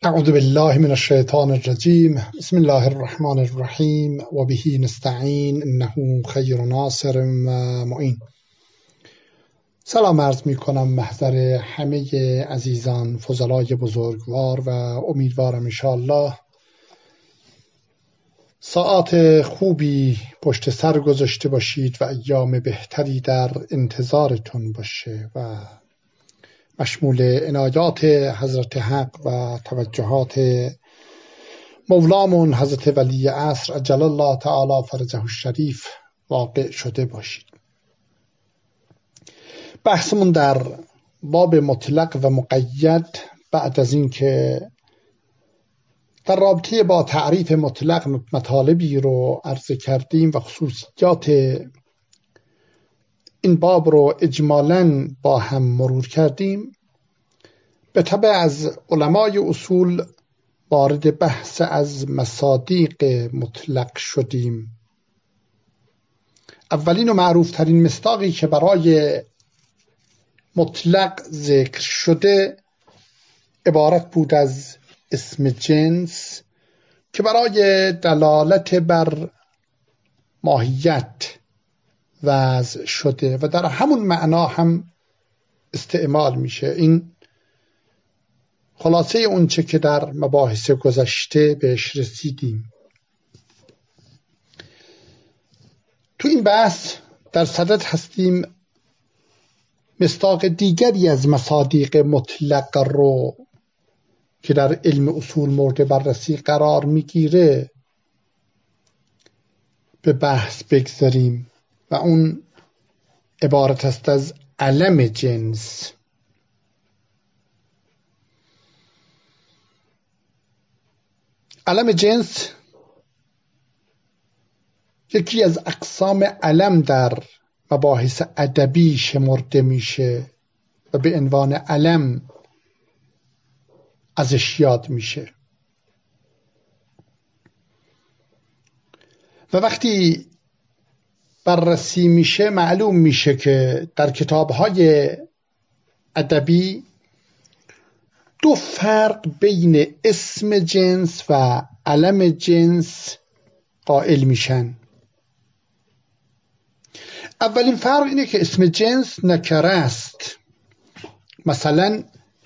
اعوذ بالله من الشیطان الرجیم. بسم الله الرحمن الرحیم و به نستعین انه خیر ناصر و معین. سلام عرض می کنم محضر همه عزیزان فضلای بزرگوار و امیدوارم انشاءالله ساعات خوبی پشت سر گذاشته باشید و ایام بهتری در انتظارتون باشه و مشمول عنایات حضرت حق و توجهات مولامون حضرت ولی عصر عجل الله تعالی فرجه الشریف واقع شده باشید. بحثمون در باب مطلق و مقید بعد از این که در رابطه با تعریف مطلق مطالبی رو عرض کردیم و خصوصیات این باب رو اجمالاً با هم مرور کردیم، به تبع از علمای اصول وارد بحث از مصادیق مطلق شدیم. اولین و معروف ترین مصداقی که برای مطلق ذکر شده عبارت بود از اسم جنس که برای دلالت بر ماهیت وضع شده و در همون معنا هم استعمال میشه. این خلاصه اونچه که در مباحث گذشته بهش رسیدیم. تو این بحث در صدد هستیم مصداق دیگری از مصادیق مطلق رو که در علم اصول مورد بررسی قرار میگیره به بحث بگذاریم و اون عبارت است از علم جنس. علم جنس یکی از اقسام علم در مباحث ادبی شمرده میشه و به عنوان علم ازش یاد میشه و وقتی بررسی میشه معلوم میشه که در کتاب‌های ادبی دو فرق بین اسم جنس و علم جنس قائل میشن. اولین فرق اینه که اسم جنس نکره است. مثلا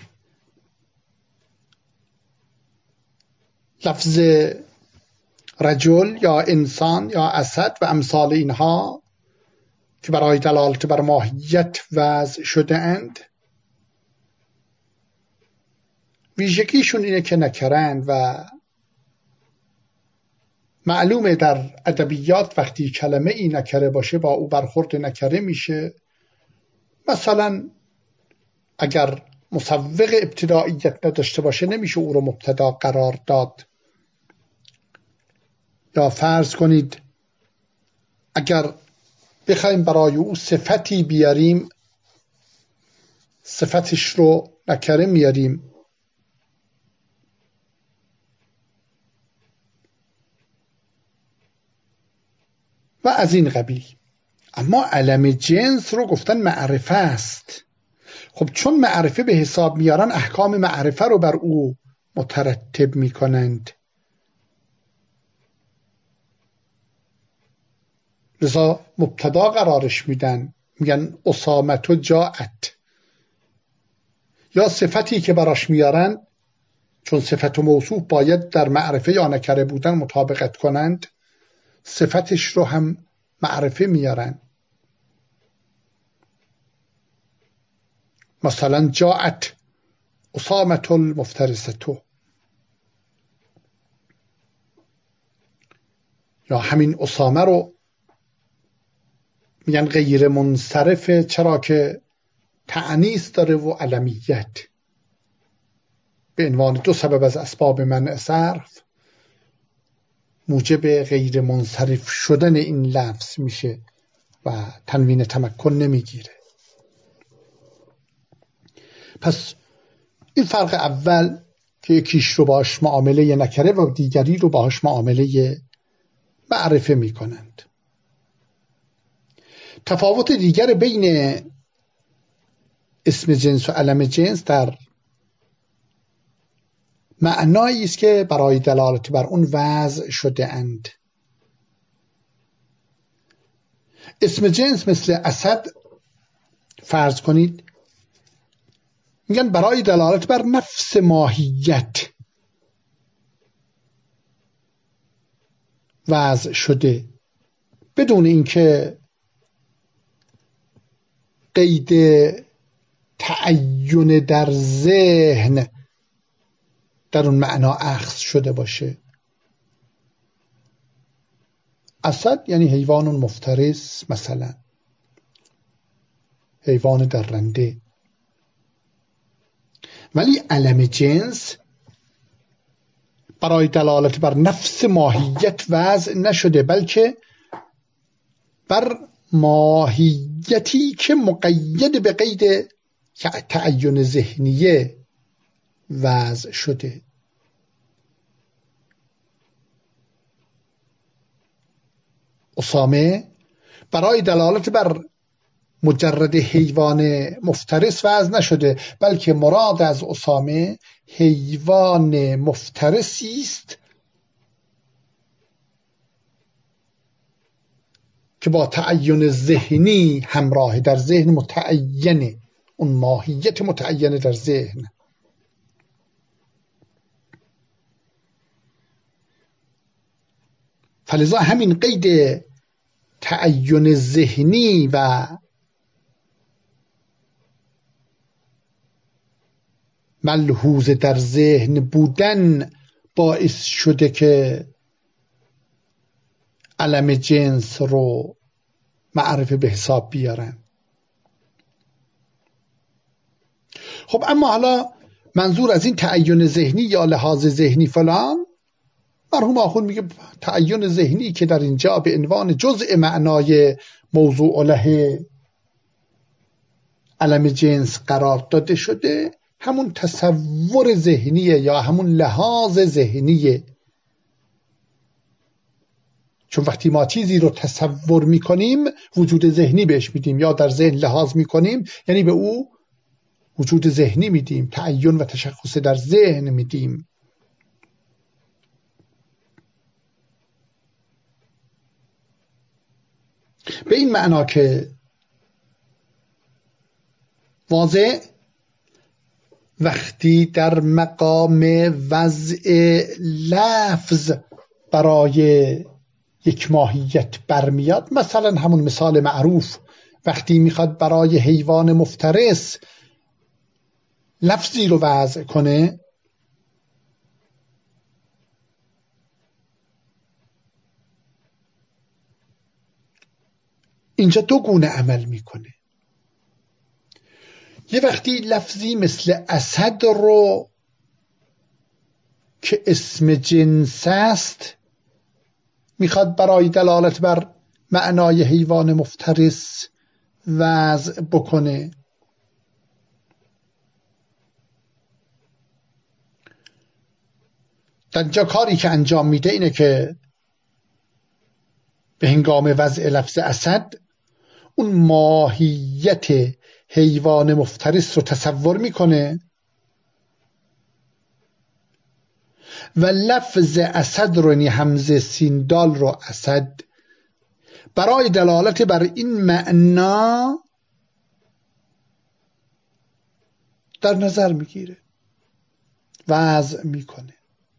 لفظ رجل یا انسان یا اسد و امثال اینها که برای دلالت بر ماهیت وضع شده اند ویژگیشون اینه که نکرند و معلومه در ادبیات وقتی کلمه ای نکره باشه با او برخورد نکره میشه. مثلا اگر مسوغ ابتداییت نداشته باشه نمیشه او رو مبتدا قرار داد. یا فرض کنید اگر بخوایم برای او صفتی بیاریم صفتش رو نکره میاریم. و از این قبیل. اما علم جنس رو گفتن معرفه است. خب چون معرفه به حساب میارن احکام معرفه رو بر او مترتب میکنند. لذا مبتدا قرارش میدن، میگن اسامت و جاءت. یا صفتی که براش میارن چون صفت و موصوف باید در معرفه یا نکره بودن مطابقت کنند صفتش رو هم معرفه میارن. مثلا جاءت اسامت المفترستو، یا همین اسامه رو میگن غیر منصرفه چرا که تأنیث داره و علمیت به عنوان دو سبب از اسباب منع صرف موجب غیر منصرف شدن این لفظ میشه و تنوین تمکن نمیگیره. پس این فرق اول که یکیش رو باش معامله نکره و دیگری رو باش معامله معرفه میکنند. تفاوت دیگر بین اسم جنس و علم جنس در معنایی است که برای دلالت بر اون وضع شده اند. اسم جنس مثل اسد فرض کنید میگن برای دلالت بر نفس ماهیت وضع شده، بدون اینکه قید تعین در ذهن در اون معنا اخذ شده باشه. اسد یعنی حیوان مفترس، مثلا حیوان درنده. ولی علم جنس برای دلالت بر نفس ماهیت وضع نشده، بلکه بر ماهیتی که مقید به قید تعین ذهنیه وضع شده. اسامه برای دلالت بر مجرد حیوان مفترس وضع نشده، بلکه مراد از اسامه حیوان مفترسی است که با تعین ذهنی همراه، در ذهن متعینه، اون ماهیت متعینه در ذهن. فلذا همین قید تعین ذهنی و ملحوظ در ذهن بودن باعث شده که علم جنس رو معرفه به حساب بیارن. خب اما حالا منظور از این تعین ذهنی یا لحاظ ذهنی فلان، مرحوم آخوند میگه تعین ذهنی که در اینجا به عنوان جزء معنای موضوع له علم جنس قرار داده شده، همون تصور ذهنیه یا همون لحاظ ذهنیه. چون وقتی ما چیزی رو تصور میکنیم وجود ذهنی بهش میدیم، یا در ذهن لحاظ میکنیم یعنی به او وجود ذهنی میدیم، تعین و تشخص در ذهن میدیم. به این معنا که واضح وقتی در مقام وضع لفظ برای یک ماهیت برمیاد، مثلا همون مثال معروف وقتی میخواد برای حیوان مفترس لفظی رو وضع کنه، اینجا دو گونه عمل میکنه. یه وقتی لفظی مثل اسد رو که اسم جنس است میخواد برای دلالت بر معنای حیوان مفترس وضع بکنه، در اینجا کاری که انجام میده اینه که به هنگام وضع لفظ اسد اون ماهیت حیوان مفترس رو تصور میکنه و لفظ اسد رو، یعنی همزه سین دال رو اسد، برای دلالت بر این معنا در نظر میگیره، وضع میکنه.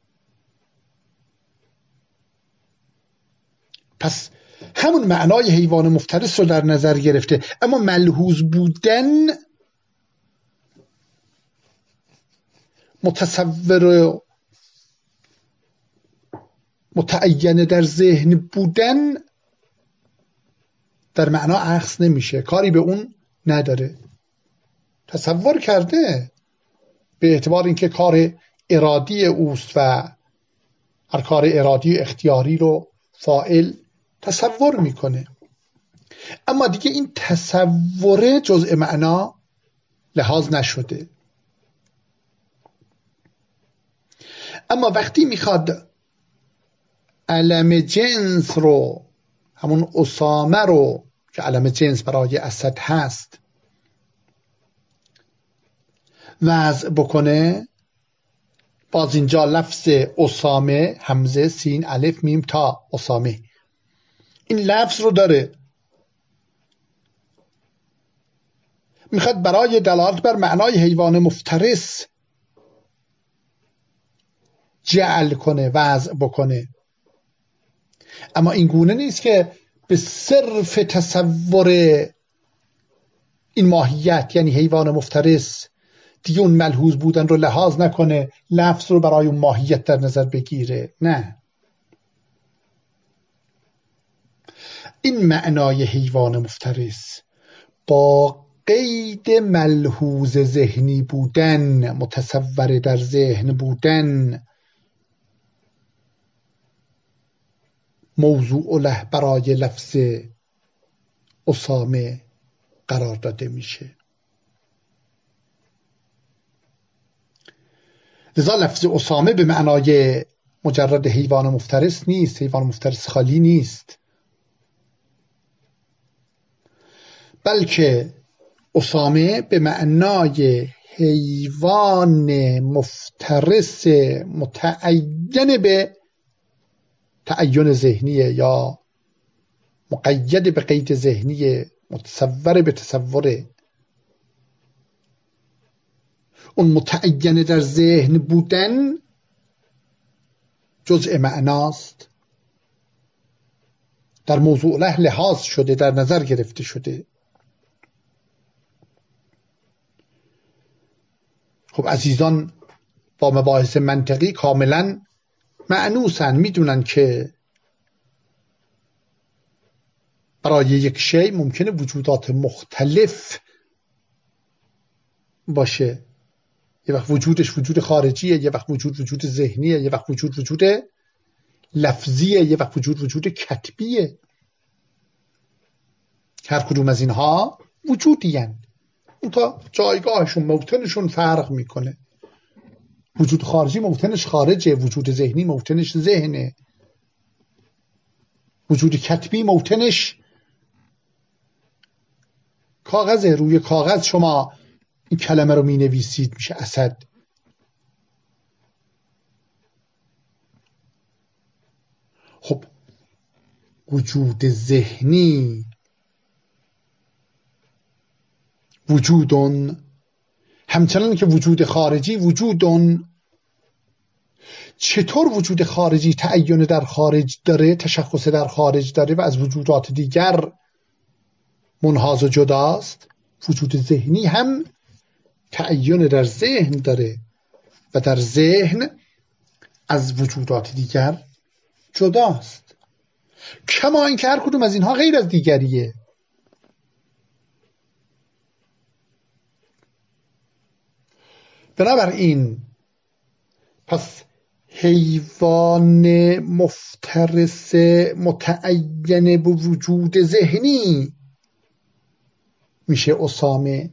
پس همون معنای حیوان مفترس رو در نظر گرفته، اما ملحوظ بودن، متصور متعین در ذهن بودن در معنا اخذ نمیشه، کاری به اون نداره. تصور کرده به اعتبار اینکه کار ارادی اوست و هر کار ارادی و اختیاری رو فاعل تصور میکنه، اما دیگه این تصور جزء معنا لحاظ نشده. اما وقتی میخواد علم جنس رو، همون اسامه رو که علم جنس برای اسد هست، وضع بکنه، باز اینجا لفظ اسامه، همزه، سین، الف، میم، تا، اسامه، این لفظ رو داره. میخواد برای دلالت بر معنای حیوان مفترس جعل کنه، وضع بکنه، اما این گونه نیست که به صرف تصور این ماهیت یعنی حیوان مفترس دیگه اون ملحوظ بودن رو لحاظ نکنه، لفظ رو برای اون ماهیت در نظر بگیره. نه، این معنای حیوان مفترس با قید ملحوظ ذهنی بودن، متصور در ذهن بودن، موضوع له برای لفظ اسامه قرار داده میشه. لذا لفظ اسامه به معنای مجرد حیوان مفترس نیست، حیوان مفترس خالی نیست، بلکه اسامه به معنای حیوان مفترس متعین به تعین ذهنیه یا مقید به قید ذهنیه، متصور به تصوره. اون متعین در ذهن بودن جزء معناست، در موضوع له لحاظ شده، در نظر گرفته شده. خب عزیزان با مباحث منطقی کاملا معنوسن، میدونن که برای یک شی ممکنه وجودات مختلف باشه. یه وقت وجودش وجود خارجیه، یه وقت وجود ذهنیه، یه وقت وجود لفظیه، یه وقت وجود کتبیه. هر کدوم از اینها وجودیه، اون تا جایگاهشون، موطنشون فرق میکنه. وجود خارجی موطنش خارجه، وجود ذهنی موطنش ذهنه، وجود کتبی موطنش کاغذه. روی کاغذ شما این کلمه رو می نویسید، میشه اسد. خب وجود ذهنی وجودون، همچنان که وجود خارجی وجودون. چطور وجود خارجی تعین در خارج داره، تشخص در خارج داره و از وجودات دیگر منحاز و جداست، وجود ذهنی هم تعین در ذهن داره و در ذهن از وجودات دیگر جداست، کما اینکه هر کدوم از اینها غیر از دیگریه. بنابراین پس حیوان مفترس متعین به وجود ذهنی میشه اسامه.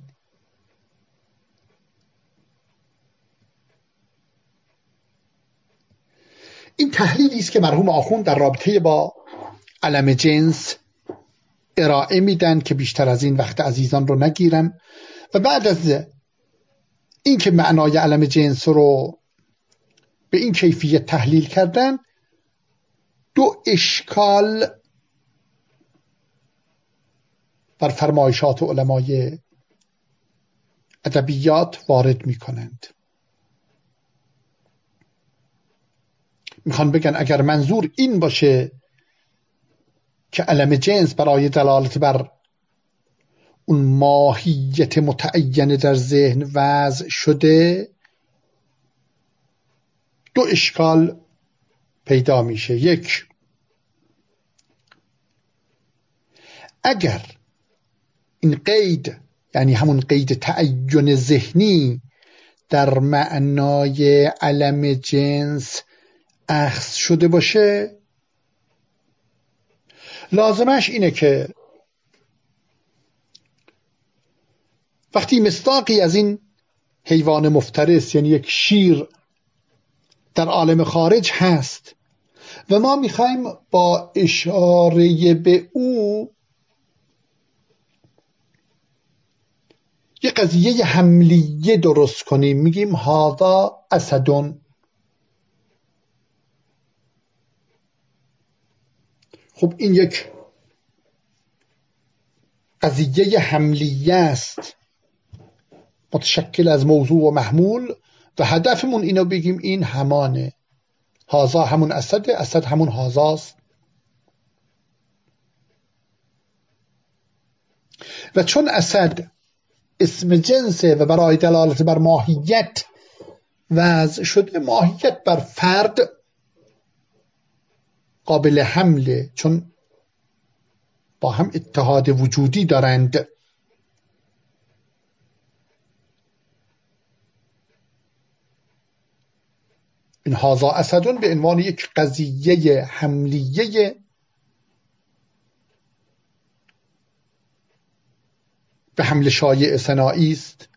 این تحلیلی است که مرحوم آخوند در رابطه با علم جنس ارائه میدن که بیشتر از این وقت عزیزان رو نگیرم. و بعد از این که معنای علم جنس رو به این کیفیت تحلیل کردن، دو اشکال بر فرمایشات علمای ادبیات وارد می کنند. میخوان بگن اگر منظور این باشه که علم جنس برای دلالت بر اون ماهیت متعین در ذهن وضع شده، دو اشکال پیدا میشه. یک، اگر این قید، یعنی همون قید تعین ذهنی، در معنای علم جنس اخذ شده باشه، لازمش اینه که وقتی مصداقی از این حیوان مفترس، یعنی یک شیر، در عالم خارج هست و ما میخوایم با اشاره به او یه قضیه حملیه درست کنیم، میگیم هذا اسدون، خب این یک قضیه حملیه است متشکل از موضوع و محمول و هدفمون اینو بگیم این همانه، هازا همون اسد، اسد همون هازاست. و چون اسد اسم جنسه و برای دلالت بر ماهیت وضع شده، ماهیت بر فرد قابل حمله، چون با هم اتحاد وجودی دارند. این هازا اسدون به عنوان یک قضیه حملیه به حمل شایع ثنایی است،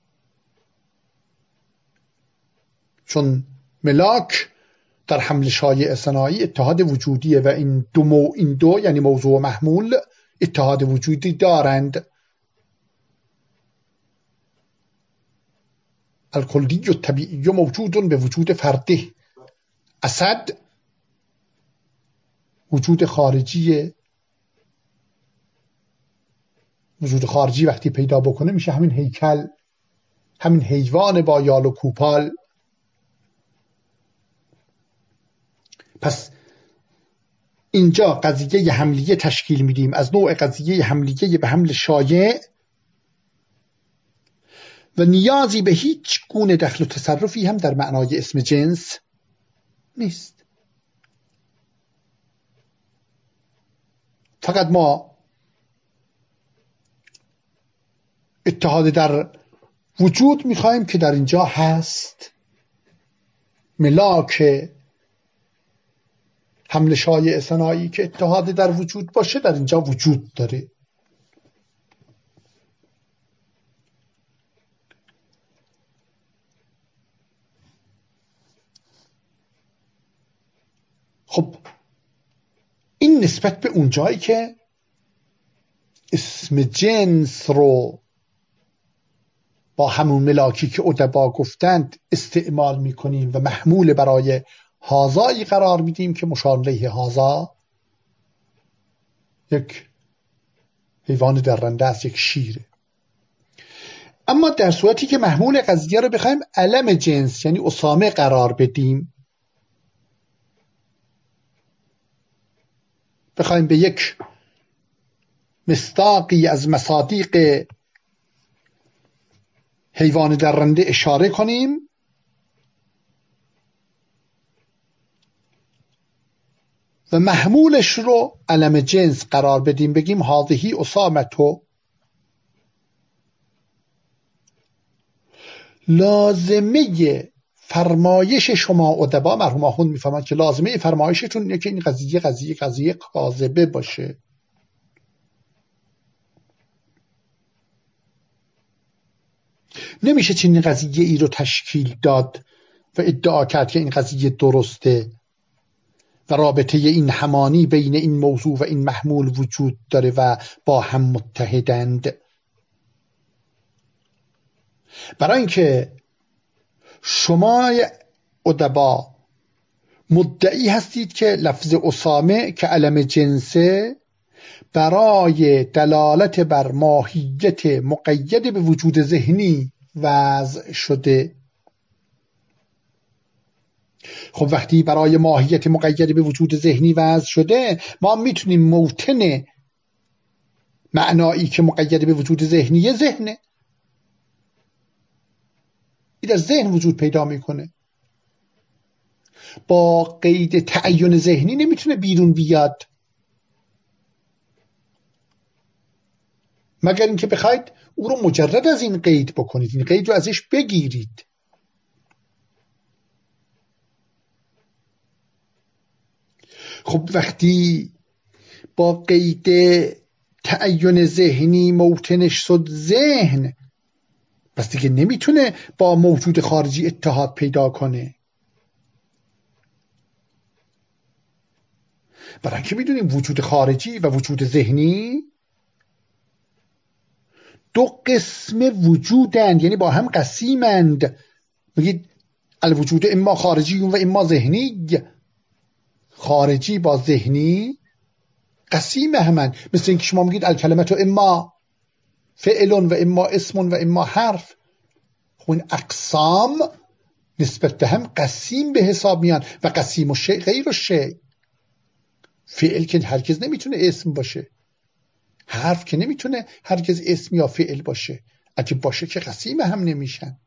چون ملاک در حمل شایع ثنایی اتحاد وجودیه و این دو یعنی موضوع و محمول اتحاد وجودی دارند. الکلی و طبیعی موجود به وجود فرده. اسد وجود خارجی، وجود خارجی وقتی پیدا بکنه میشه همین هیکل، همین حیوان با یال و کوپال. پس اینجا قضیه حملیه تشکیل میدیم از نوع قضیه حملیه به حمل شایع و نیازی به هیچ گونه دخل و تصرفی هم در معنای اسم جنس نیست. فقط ما اتحاد در وجود میخوایم که در اینجا هست. ملاک حمل شایع ثنایی که اتحاد در وجود باشه در اینجا وجود داره. خب این نسبت به اونجایی که اسم جنس رو با همون ملاکی که ادبا گفتند استعمال میکنیم و محمول برای هازایی قرار میدیم که مشار الیه هازا یک حیوان درنده است، یک شیره. اما در صورتی که محمول قضیه رو بخوایم علم جنس یعنی اسامه قرار بدیم، بخوایم به یک مصداقی از مصادیق حیوان درنده اشاره کنیم، و محمولش رو علم جنس قرار بدیم، بگیم هذه اسامتو، لازمه فرمایش شما ادبا، مرحوم آخوند میفهمند که لازمه فرمایشتون اینه که این قضیه کاذبه باشه. نمیشه چنین قضیه ای رو تشکیل داد و ادعا کرد که این قضیه درسته و رابطه این همانی بین این موضوع و این محمول وجود داره و با هم متحدند. برای اینکه شما ادبا مدعی هستید که لفظ اسامه که علم جنسه برای دلالت بر ماهیت مقید به وجود ذهنی وضع شده. خب وقتی برای ماهیت مقید به وجود ذهنی وضع شده، ما میتونیم موطن معنایی که مقید به وجود ذهنیه ذهنه، این در ذهن وجود پیدا میکنه، با قید تعین ذهنی نمیتونه بیرون بیاد، مگر اینکه بخواید او رو مجرد از این قید بکنید، این قید رو ازش بگیرید. خب وقتی با قید تعین ذهنی موطنش شد ذهن، پس دیگه نمیتونه با موجود خارجی اتحاد پیدا کنه. برای اینکه میدونیم وجود خارجی و وجود ذهنی دو قسم وجودند، یعنی با هم قسیمند. میگید الوجود اما خارجی و اما ذهنی، خارجی با ذهنی قسیم همن. مثل اینکه شما میگید الکلمت اما فعل و اما اسم و اما حرف. خب این اقسام نسبت به هم قسیم به حساب میان و قسیم و شیء غیر و شیء. فعل که هرگز نمیتونه اسم باشه، حرف که نمیتونه هرگز اسم یا فعل باشه، اگه باشه که قسیم هم نمیشن.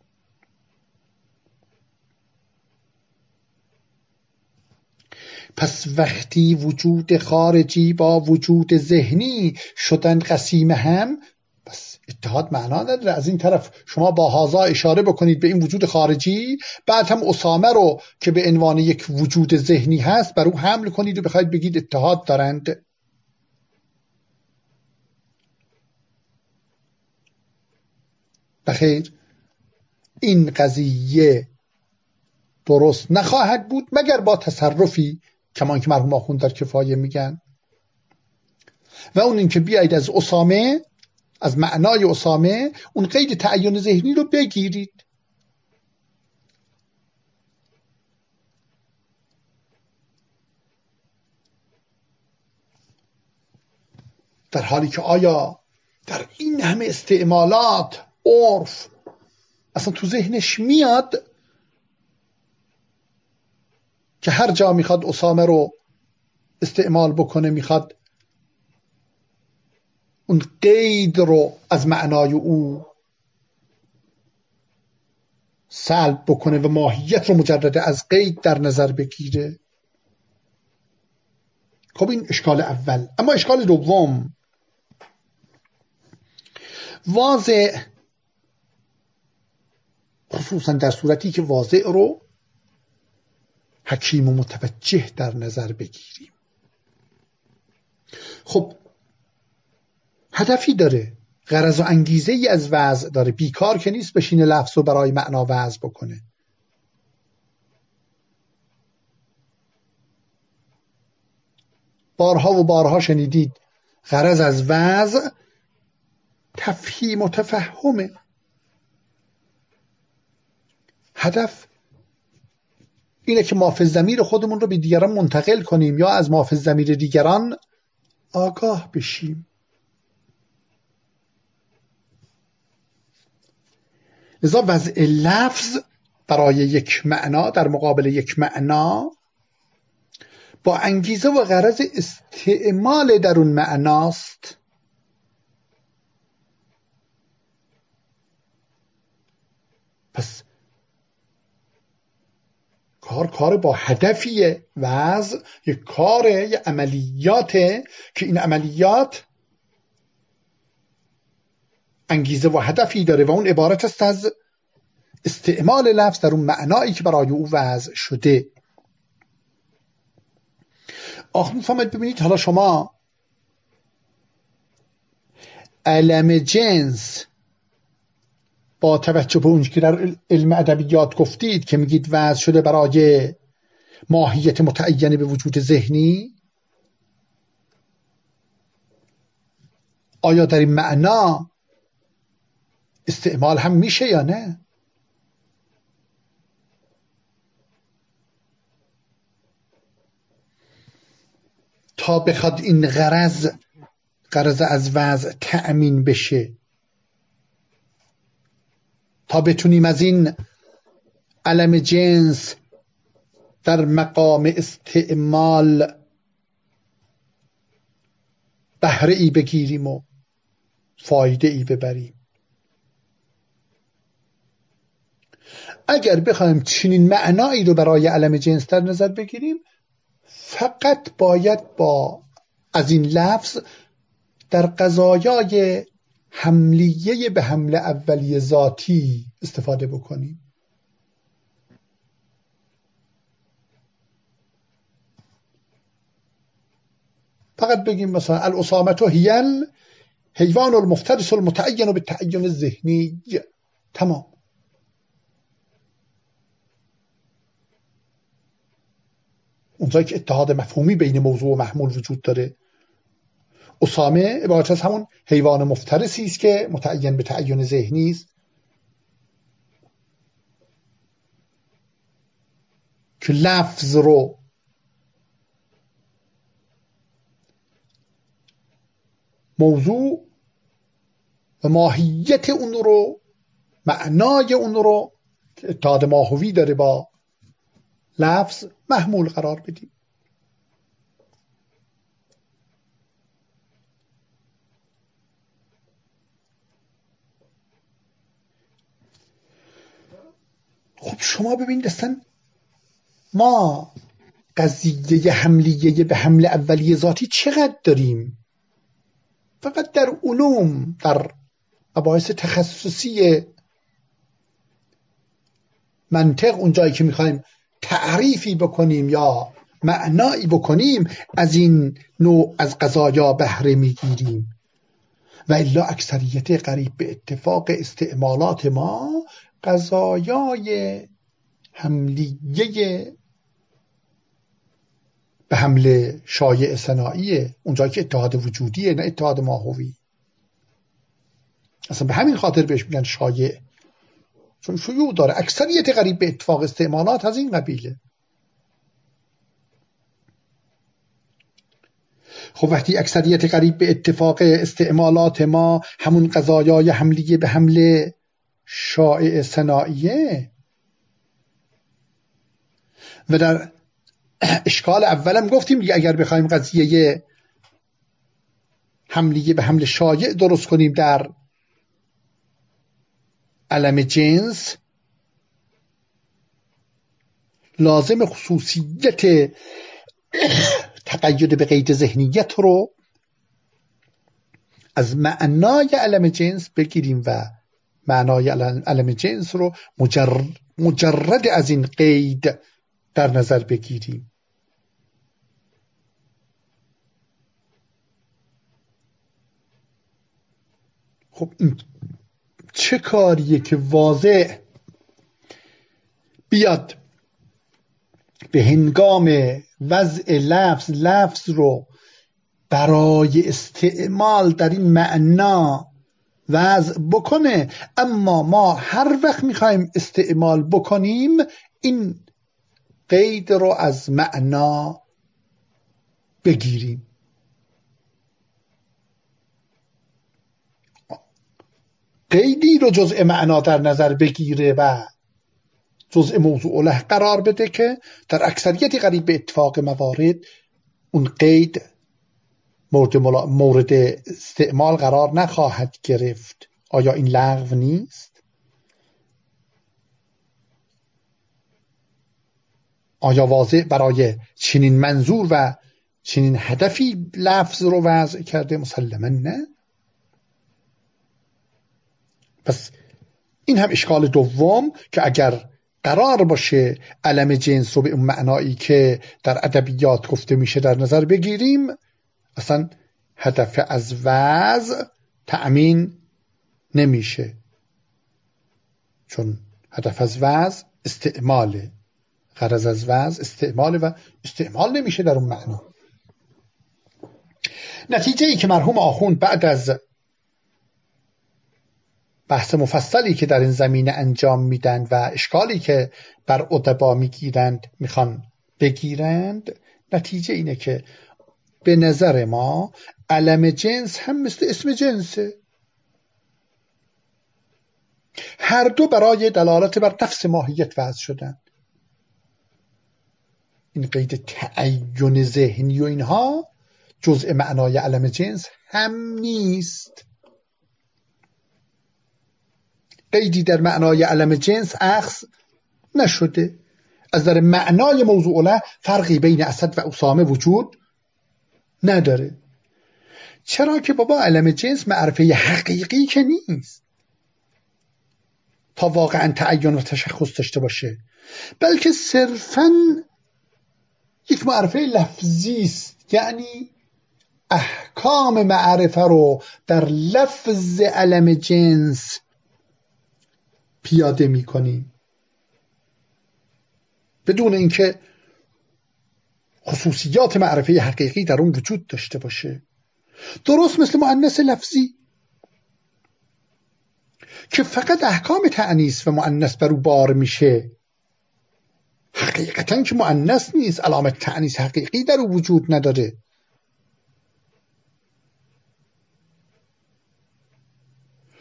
پس وقتی وجود خارجی با وجود ذهنی شدن قسیم هم، پس اتحاد معنا نداره. از این طرف شما با هازا اشاره بکنید به این وجود خارجی، بعد هم اسامه رو که به عنوان یک وجود ذهنی هست بر او حمل کنید و بخواید بگید اتحاد دارند. بخیر، این قضیه درست نخواهد بود مگر با تصرفی کمان که مرحوم آخوند در کفایه میگن، و اون اینکه بیایید از اسامه، از معنای اسامه، اون قید تعین ذهنی رو بگیرید. در حالی که آیا در این همه استعمالات عرف اصلا تو ذهنش میاد که هر جا میخواد اسامه رو استعمال بکنه میخواد اون قید رو از معنای او سلب بکنه و ماهیت رو مجرد از قید در نظر بگیره؟ خب این اشکال اول. اما اشکال دوم، واضع، خصوصا در صورتی که واضع رو حکیم و متوجه در نظر بگیریم. خب هدفی داره، غرض و انگیزه ای از وضع داره، بیکار که نیست بشینه لفظ رو برای معنا وضع بکنه. بارها و بارها شنیدید غرض از وضع تفهیم و تفهمه. هدف اینه که ما فی الضمیر خودمون رو به دیگران منتقل کنیم یا از ما فی الضمیر دیگران آگاه بشیم. لذا وضع لفظ برای یک معنا در مقابل یک معنا با انگیزه و غرض استعمال در اون معناست. پس کار با هدفیه. وضع یک کاره، یک عملیاته که این عملیات انگیزه و هدفی داره و اون عبارت است از استعمال لفظ در اون معنایی که برای او وضع شده. آخر فهمید. ببینید حالا شما علم جنس با توجه به اون که در علم ادبیات گفتید که میگید وضع شده برای ماهیت متعینه به وجود ذهنی، آیا در این معنا استعمال هم میشه یا نه؟ تا بخواد این غرض از وضع تأمین بشه، تا بتونیم از این علم جنس در مقام استعمال بهره ای بگیریم و فایده ای ببریم. اگر بخوایم چنین معنایی رو برای علم جنس در نظر بگیریم، فقط باید با از این لفظ در قضایای حملیه به حمله اولیه ذاتی استفاده بکنیم. فقط بگیم مثلا الاسامة هی الحیوان المفترس المتعین بالتعین الذهنی. تمام. اونجایی که اتحاد مفهومی بین موضوع و محمول وجود داره، اسامه عبارت از همون حیوان مفترسی است که متعین به تعین ذهنی است که لفظ رو موضوع و ماهیت اون رو، معنای اون رو که اتحاد ماهوی داره با لفظ محمول قرار بدیم. خب شما ببینید اصلا ما قضیه حملیه به حمل اولیه ذاتی چقدر داریم؟ فقط در علوم، در مباحث تخصصی منطق، اونجایی که میخوایم تعریفی بکنیم یا معنایی بکنیم، از این نوع از قضایا بهره میگیریم. و الا اکثریت قریب به اتفاق استعمالات ما قضایای حملیه به حمل شایع صناعیه، اونجایی که اتحاد وجودیه نه اتحاد ماهوی. اصلا به همین خاطر بهش میگن شایع، چون شیوع داره. اکثریت قریب به اتفاق استعمالات از این قبیله. خب وقتی اکثریت قریب به اتفاق استعمالات ما همون قضایای حملیه به حمل شایع صناعیه، و در اشکال اولم گفتیم دیگه، اگر بخوایم قضیه حملیه به حمل شایع درست کنیم در علم جنس، لازم خصوصیت تقید به قید ذهنیت رو از معنای علم جنس بگیریم و معنای علم جنس رو مجرد از این قید در نظر بگیریم. خب این چه کاریه که واضح بیاد به هنگام وضع لفظ رو برای استعمال در این معنا وضع بکنه، اما ما هر وقت میخوایم استعمال بکنیم این قید رو از معنا بگیریم. قیدی رو جزء معنا در نظر بگیره و جزء موضوع له قرار بده که در اکثریت قریب به اتفاق موارد اون قید مورد استعمال قرار نخواهد گرفت. آیا این لغو نیست؟ آیا واضح برای چنین منظور و چنین هدفی لفظ رو وضع کرده؟ مسلماً نه. پس این هم اشکال دوم که اگر قرار باشه علم جنس رو به اون معنایی که در ادبیات گفته میشه در نظر بگیریم، اصلا هدف از وضع تأمین نمیشه، چون هدف از وضع استعماله، غرض از وضع استعماله و استعمال نمیشه در اون معنا. نتیجه ای که مرحوم آخوند بعد از بحث مفصلی که در این زمینه انجام میدن و اشکالی که بر ادبا میگیرند میخوان بگیرند، نتیجه اینه که به نظر ما علم جنس هم مثل اسم جنسه، هر دو برای دلالت بر نفس ماهیت وضع شدن. این قید تعین ذهنی و اینها جزء معنای علم جنس هم نیست. قیدی در معنای علم جنس اخذ نشده. از در معنای موضوع له فرقی بین اسد و اسامه وجود نداره. چرا که بابا علم جنس معرفه حقیقی که نیست تا واقعا تعین و تشخص داشته باشه، بلکه صرفاً یک معرفه لفظی است. یعنی احکام معرفه رو در لفظ علم جنس پیاده می کنیم بدون اینکه خصوصیات معرفه حقیقی در اون وجود داشته باشه. درست مثل مؤنث لفظی که فقط احکام تأنیث و مؤنث بر او بار میشه، حقیقتا که مؤنث نیست، علامت تأنیث حقیقی در او وجود نداره.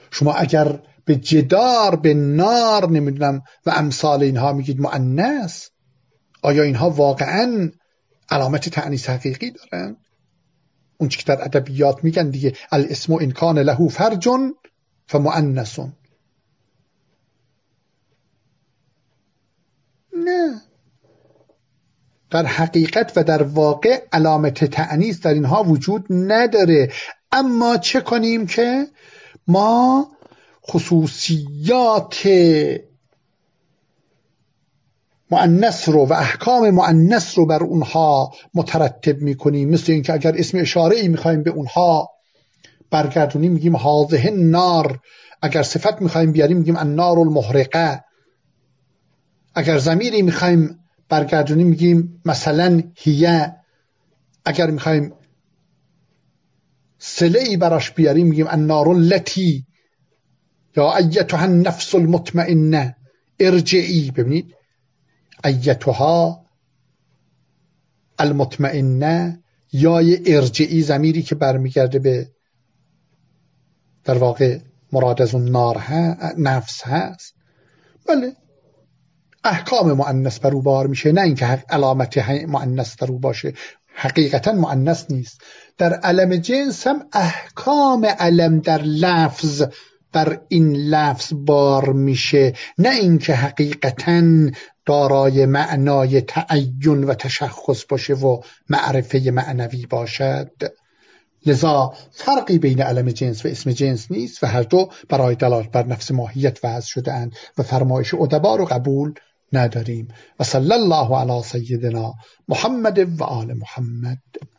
شما اگر به جدار، به نار، نمیدونم و امثال اینها میگید مؤنث، آیا اینها واقعا علامت تأنیث حقیقی دارن؟ اون چی که در ادبیات میگن دیگه، الاسم ان کان له فرج فمؤنث. نه، در حقیقت و در واقع علامت تأنیث در اینها وجود نداره. اما چه کنیم که ما خصوصیات مؤنث رو و احکام مؤنث رو بر اونها مترتب میکنیم. مثل اینکه اگر اسم اشاره ای میخوایم به اونها برگردونیم میگیم هذه النار، اگر صفت میخوایم بیاریم میگیم النار المحرقه، اگر ضمیری میخوایم برگردونیم میگیم مثلا هیه، اگر میخوایم صله ای براش بیاریم میگیم النار التی یا ایتها النفس المطمئنه ارجعی. ببینید ایتها المطمئنه یا ارجعی، ضمیری که برمیگرده به در واقع مراد از اون نار نفس هست. بله، احکام مؤنث بر او بار میشه، نه اینکه علامت مؤنث در او باشه. حقیقتا مؤنث نیست. در علم جنس هم احکام علم در لفظ بر این لفظ بار میشه، نه اینکه حقیقتا دارای معنای تعین و تشخص باشه و معرفه معنوی باشد. لذا فرقی بین علم جنس و اسم جنس نیست و هر دو برای دلالت بر نفس ماهیت وضع شده اند و فرمایش ادبا رو قبول نداریم. و صلی الله علی سیدنا محمد و آل محمد.